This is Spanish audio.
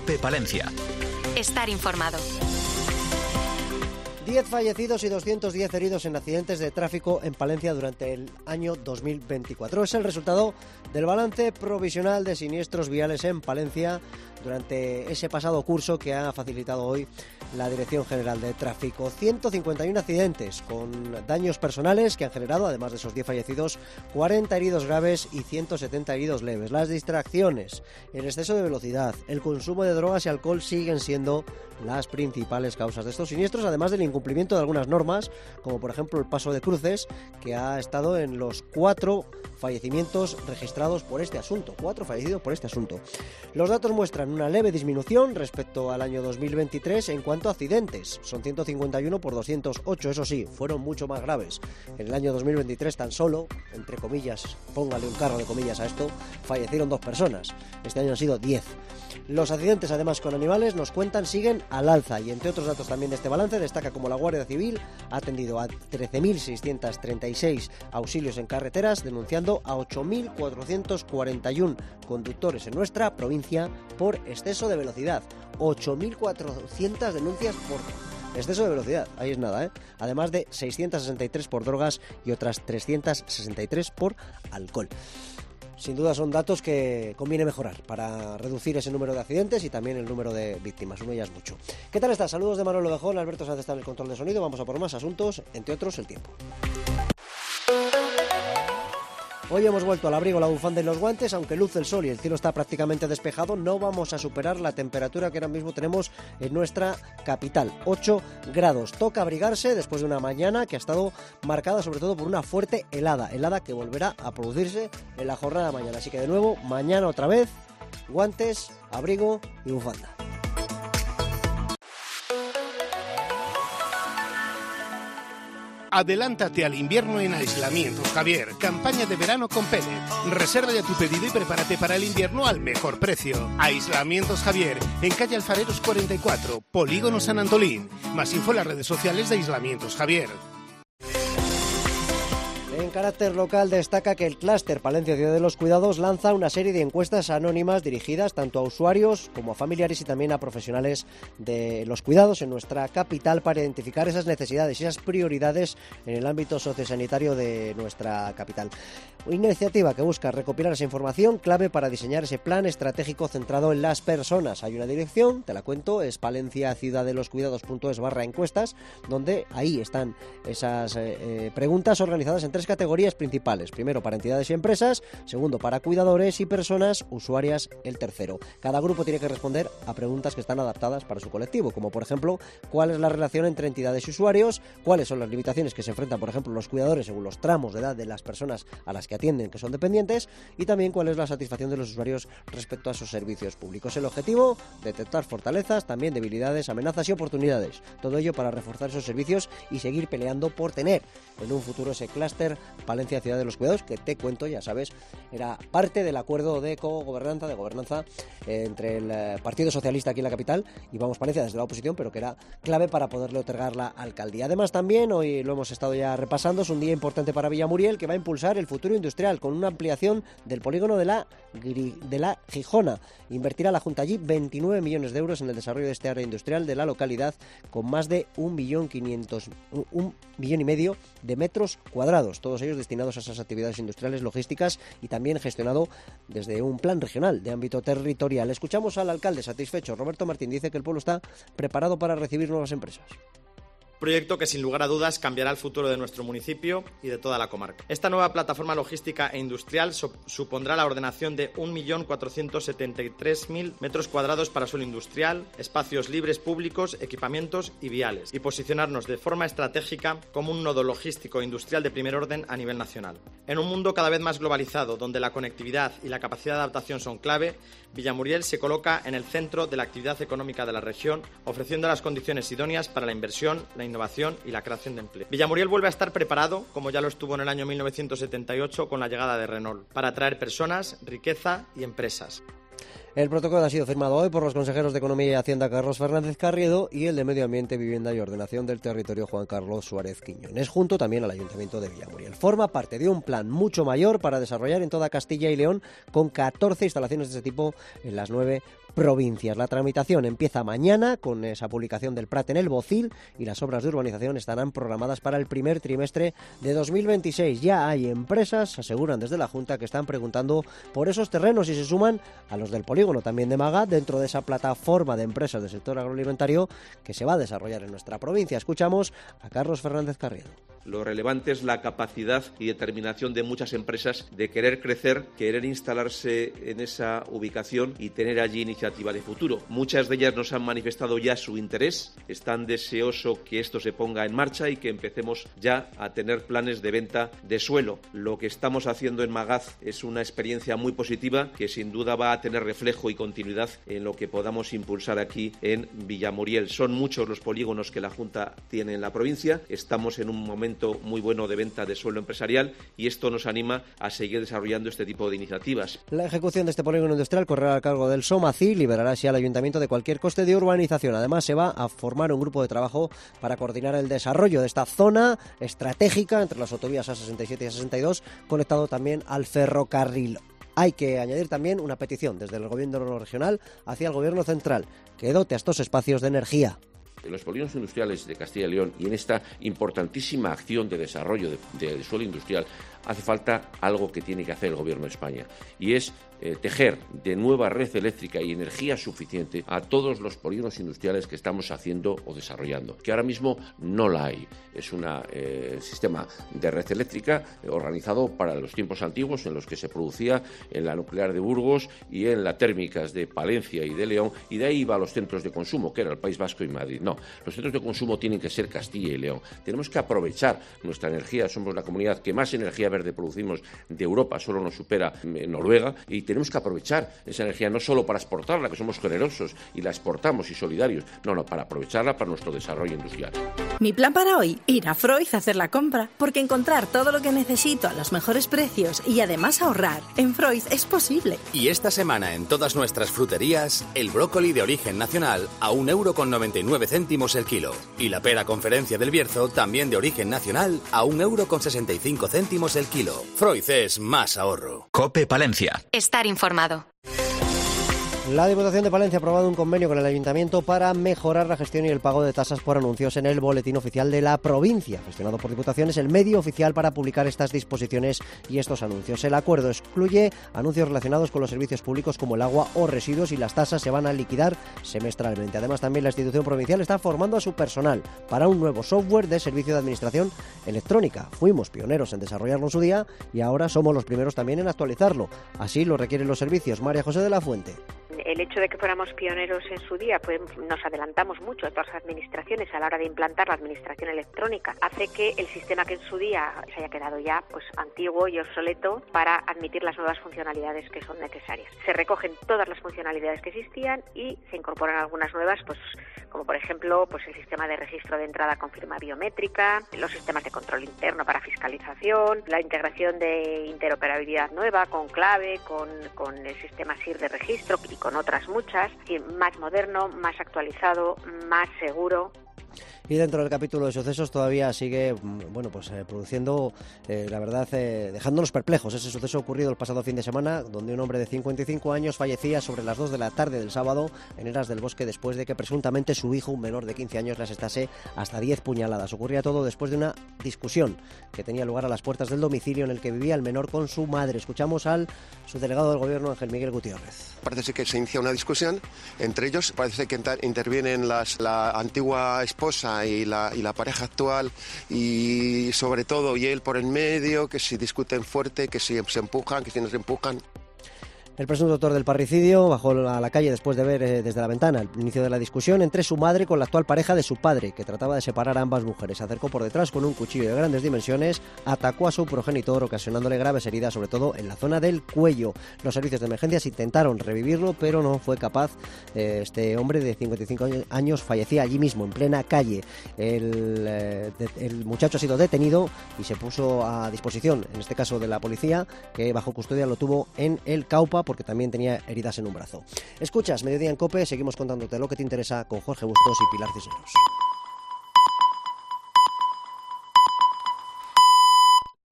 COPE Palencia. Estar informado. 10 fallecidos y 210 heridos en accidentes de tráfico en Palencia durante el año 2024. Es el resultado del balance provisional de siniestros viales en Palencia durante ese pasado curso que ha facilitado hoy la Dirección General de Tráfico. 151 accidentes con daños personales que han generado, además de esos 10 fallecidos, 40 heridos graves y 170 heridos leves. Las distracciones, el exceso de velocidad, el consumo de drogas y alcohol siguen siendo las principales causas de estos siniestros, además del incumplimiento de algunas normas, como por ejemplo el paso de cruces, que ha estado en los 4 fallecimientos registrados por este asunto. 4 fallecidos por este asunto. Los datos muestran una leve disminución respecto al año 2023 en cuanto a accidentes. Son 151 por 208, eso sí, fueron mucho más graves. En el año 2023 tan solo, entre comillas, póngale un carro de comillas a esto, fallecieron 2 personas. Este año han sido 10. Los accidentes, además, con animales, nos cuentan, siguen al alza y, entre otros datos también de este balance, destaca como la Guardia Civil ha atendido a 13.636 auxilios en carreteras, denunciando a 8.441 conductores en nuestra provincia por exceso de velocidad. 8.400 denuncias por exceso de velocidad, ahí es nada, ¿eh? Además de 663 por drogas y otras 363 por alcohol. Sin duda son datos que conviene mejorar para reducir ese número de accidentes y también el número de víctimas. Uno ya es mucho. ¿Qué tal estás? Saludos de Manuel Ovejón, Alberto Sánchez está en el control de sonido. Vamos a por más asuntos, entre otros el tiempo. Hoy hemos vuelto al abrigo, la bufanda y los guantes, aunque luce el sol y el cielo está prácticamente despejado, no vamos a superar la temperatura que ahora mismo tenemos en nuestra capital, 8 grados. Toca abrigarse después de una mañana que ha estado marcada sobre todo por una fuerte helada que volverá a producirse en la jornada de mañana. Así que de nuevo, mañana otra vez, guantes, abrigo y bufanda. Adelántate al invierno en Aislamientos Javier. Campaña de verano con Pellet. Reserva ya tu pedido y prepárate para el invierno al mejor precio. Aislamientos Javier, en calle Alfareros 44, Polígono San Antolín. Más info en las redes sociales de Aislamientos Javier. En carácter local destaca que el clúster Palencia Ciudad de los Cuidados lanza una serie de encuestas anónimas dirigidas tanto a usuarios como a familiares y también a profesionales de los cuidados en nuestra capital para identificar esas necesidades y esas prioridades en el ámbito sociosanitario de nuestra capital. Una iniciativa que busca recopilar esa información clave para diseñar ese plan estratégico centrado en las personas. Hay una dirección, te la cuento, es palenciaciudadeloscuidados.es/encuestas, donde ahí están esas preguntas organizadas en 3 categorías principales. Primero, para entidades y empresas. Segundo, para cuidadores y personas usuarias, el tercero. Cada grupo tiene que responder a preguntas que están adaptadas para su colectivo, como por ejemplo, ¿cuál es la relación entre entidades y usuarios? ¿Cuáles son las limitaciones que se enfrentan, por ejemplo, los cuidadores según los tramos de edad de las personas a las que atienden, que son dependientes? Y también, ¿cuál es la satisfacción de los usuarios respecto a sus servicios públicos? El objetivo, detectar fortalezas, también debilidades, amenazas y oportunidades. Todo ello para reforzar esos servicios y seguir peleando por tener en un futuro ese clúster Palencia Ciudad de los Cuidados, que te cuento, ya sabes, era parte del acuerdo de gobernanza entre el Partido Socialista aquí en la capital y Vamos Palencia desde la oposición, pero que era clave para poderle otorgar la alcaldía. Además también, hoy lo hemos estado ya repasando, es un día importante para Villamuriel, que va a impulsar el futuro industrial con una ampliación del polígono de la Gijona. Invertirá la Junta allí 29 millones de euros en el desarrollo de este área industrial de la localidad, con más de 1,5 millón de metros cuadrados, todos ellos destinados a esas actividades industriales, logísticas y también gestionado desde un plan regional de ámbito territorial. Escuchamos al alcalde satisfecho, Roberto Martín, dice que el pueblo está preparado para recibir nuevas empresas. Proyecto que sin lugar a dudas cambiará el futuro de nuestro municipio y de toda la comarca. Esta nueva plataforma logística e industrial supondrá la ordenación de 1.473.000 metros cuadrados para suelo industrial, espacios libres públicos, equipamientos y viales, y posicionarnos de forma estratégica como un nodo logístico e industrial de primer orden a nivel nacional. En un mundo cada vez más globalizado, donde la conectividad y la capacidad de adaptación son clave, Villamuriel se coloca en el centro de la actividad económica de la región, ofreciendo las condiciones idóneas para la inversión, la innovación y la creación de empleo. Villamuriel vuelve a estar preparado, como ya lo estuvo en el año 1978 con la llegada de Renault, para atraer personas, riqueza y empresas. El protocolo ha sido firmado hoy por los consejeros de Economía y Hacienda Carlos Fernández Carriedo y el de Medio Ambiente, Vivienda y Ordenación del Territorio Juan Carlos Suárez Quiñones, junto también al Ayuntamiento de Villamuriel. Forma parte de un plan mucho mayor para desarrollar en toda Castilla y León, con 14 instalaciones de ese tipo en las 9 provincias. La tramitación empieza mañana con esa publicación del Prat en el Bocil y las obras de urbanización estarán programadas para el primer trimestre de 2026. Ya hay empresas, aseguran desde la Junta, que están preguntando por esos terrenos y se suman a los del polígono también de Magat, dentro de esa plataforma de empresas del sector agroalimentario que se va a desarrollar en nuestra provincia. Escuchamos a Carlos Fernández Carriedo. Lo relevante es la capacidad y determinación de muchas empresas de querer crecer, querer instalarse en esa ubicación y tener allí iniciativa de futuro. Muchas de ellas nos han manifestado ya su interés, están deseosos que esto se ponga en marcha y que empecemos ya a tener planes de venta de suelo. Lo que estamos haciendo en Magaz es una experiencia muy positiva que sin duda va a tener reflejo y continuidad en lo que podamos impulsar aquí en Villamuriel. Son muchos los polígonos que la Junta tiene en la provincia, estamos en un momento muy bueno de venta de suelo empresarial y esto nos anima a seguir desarrollando este tipo de iniciativas. La ejecución de este polígono industrial correrá a cargo del SOMACI y liberará así al Ayuntamiento de cualquier coste de urbanización. Además, se va a formar un grupo de trabajo para coordinar el desarrollo de esta zona estratégica entre las autovías A67 y A62, conectado también al ferrocarril. Hay que añadir también una petición desde el Gobierno regional hacia el Gobierno central, que dote a estos espacios de energía. En los polígonos industriales de Castilla y León y en esta importantísima acción de desarrollo de suelo industrial hace falta algo que tiene que hacer el Gobierno de España y es tejer de nueva red eléctrica y energía suficiente a todos los polígonos industriales que estamos haciendo o desarrollando, que ahora mismo no la hay. Es un sistema de red eléctrica organizado para los tiempos antiguos en los que se producía en la nuclear de Burgos y en las térmicas de Palencia y de León, y de ahí iba a los centros de consumo, que era el País Vasco y Madrid. No, los centros de consumo tienen que ser Castilla y León. Tenemos que aprovechar nuestra energía, somos la comunidad que más energía verde producimos de Europa, solo nos supera Noruega, y tenemos que aprovechar esa energía no solo para exportarla, que somos generosos y la exportamos y solidarios, no, para aprovecharla para nuestro desarrollo industrial. Mi plan para hoy, ir a Freud a hacer la compra, porque encontrar todo lo que necesito a los mejores precios y además ahorrar en Freud es posible. Y esta semana en todas nuestras fruterías, el brócoli de origen nacional a 1,99 € el kilo. Y la pera Conferencia del Bierzo, también de origen nacional, a 1,65 € el kilo. Freud es más ahorro. COPE Palencia. Estar informado. La Diputación de Palencia ha aprobado un convenio con el Ayuntamiento para mejorar la gestión y el pago de tasas por anuncios en el Boletín Oficial de la provincia. Gestionado por Diputación, es el medio oficial para publicar estas disposiciones y estos anuncios. El acuerdo excluye anuncios relacionados con los servicios públicos como el agua o residuos, y las tasas se van a liquidar semestralmente. Además, también la institución provincial está formando a su personal para un nuevo software de servicio de administración electrónica. Fuimos pioneros en desarrollarlo en su día y ahora somos los primeros también en actualizarlo. Así lo requieren los servicios. María José de la Fuente. El hecho de que fuéramos pioneros en su día, pues nos adelantamos mucho a todas las administraciones a la hora de implantar la administración electrónica. Hace que el sistema que en su día se haya quedado ya pues antiguo y obsoleto para admitir las nuevas funcionalidades que son necesarias. Se recogen todas las funcionalidades que existían y se incorporan algunas nuevas, pues como por ejemplo pues el sistema de registro de entrada con firma biométrica, los sistemas de control interno para fiscalización, la integración de interoperabilidad nueva con clave, con el sistema SIR de registro y con otras muchas, y más moderno, más actualizado, más seguro. Y dentro del capítulo de sucesos todavía sigue, produciendo, la verdad, dejándonos perplejos. Ese suceso ocurrido el pasado fin de semana, donde un hombre de 55 años fallecía sobre las 2 de la tarde del sábado en Eras del Bosque, después de que presuntamente su hijo, un menor de 15 años, le asestase hasta 10 puñaladas. Ocurría todo después de una discusión que tenía lugar a las puertas del domicilio en el que vivía el menor con su madre. Escuchamos al subdelegado del Gobierno, Ángel Miguel Gutiérrez. Parece que se inicia una discusión entre ellos, parece que intervienen la antigua esposa y la pareja actual, y sobre todo y él por en medio, que si discuten fuerte, que si se empujan, que si no se empujan. El presunto autor del parricidio bajó a la calle después de ver desde la ventana el inicio de la discusión entre su madre con la actual pareja de su padre, que trataba de separar a ambas mujeres. Se acercó por detrás con un cuchillo de grandes dimensiones, atacó a su progenitor, ocasionándole graves heridas, sobre todo en la zona del cuello. Los servicios de emergencias intentaron revivirlo, pero no fue capaz. Este hombre de 55 años fallecía allí mismo, en plena calle. El muchacho ha sido detenido y se puso a disposición, en este caso de la policía, que bajo custodia lo tuvo en el Caupa porque también tenía heridas en un brazo. Escuchas Mediodía en COPE, seguimos contándote lo que te interesa con Jorge Bustos y Pilar Cisneros.